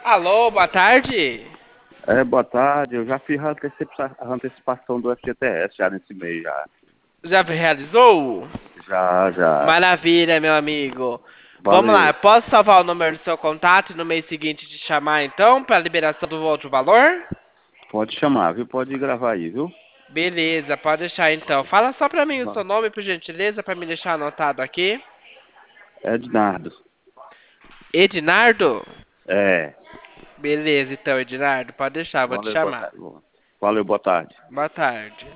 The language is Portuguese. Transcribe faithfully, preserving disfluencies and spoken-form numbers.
Alô, boa tarde. É, boa tarde. Eu já fiz a antecipa- a antecipação do F G T S já nesse mês já. Já realizou? Já, já. Maravilha, meu amigo. Vamos lá, Valeu. eu posso salvar o número do seu contato e no mês seguinte te chamar então para liberação do outro valor? Pode chamar, viu? Pode gravar aí, viu? Beleza, pode deixar então. Fala só pra mim o seu nome, por gentileza, para me deixar anotado aqui. Ednardo. Ednardo? É. Beleza, então, Ednardo, pode deixar, vou te Valeu, boa chamar. tarde. Valeu, boa tarde. Boa tarde.